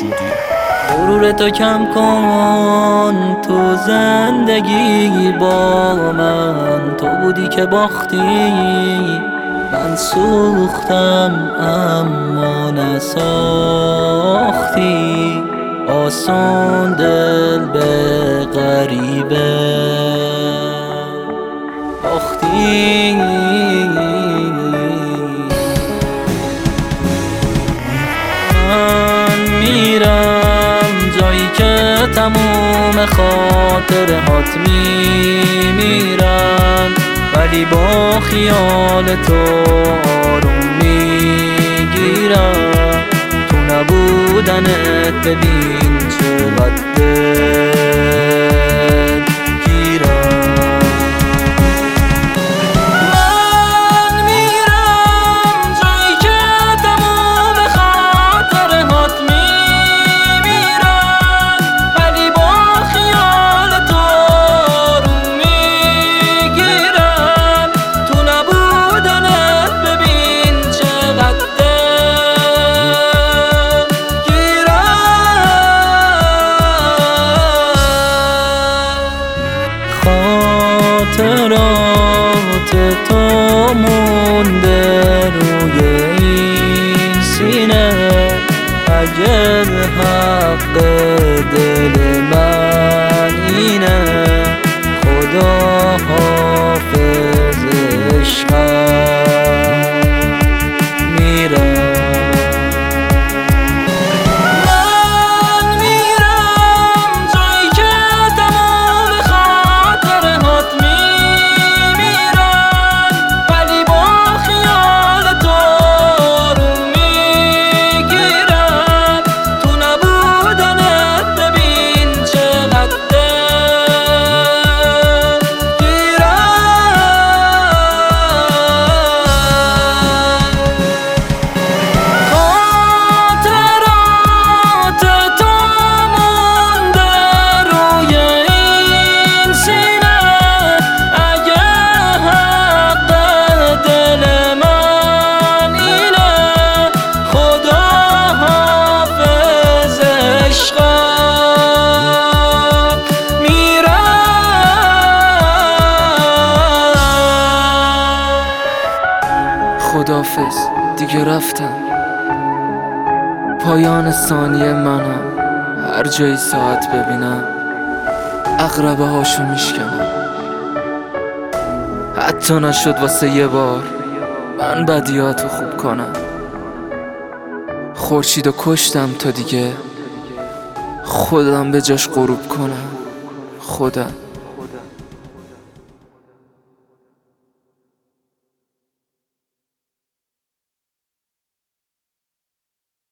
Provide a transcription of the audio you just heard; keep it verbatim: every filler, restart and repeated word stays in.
موجودی. غرور تو کم کن تو زندگی با من، تو بودی که باختی من سوختم اما نساختی، آسان دل به غریبه باختی. من میرم جایی که تموم خاطرهات میمیرن، ولی با خیال تو آروم میگیرم. تو نبودنت ببین چقدر دل گیرم. من میرم جایی که تمام خاطرهات میمیرن، ولی با خیال تو آروم میگیرم. تو نبودنت ببین چقدر خاطرات تو مونده روی این سینه، اگر حق دل من اینه خدا حافظ عشقم میرم. خداحافظ دیگه رفتم، پایان ثانیه منم. هر جایی ساعت ببینم عقربه هاشو میشکنم. حتی نشد واسه یه بار من بدیاتو خوب کنم. خورشیدو کشتم تا دیگه خودم به جاش غروب کنم. خودم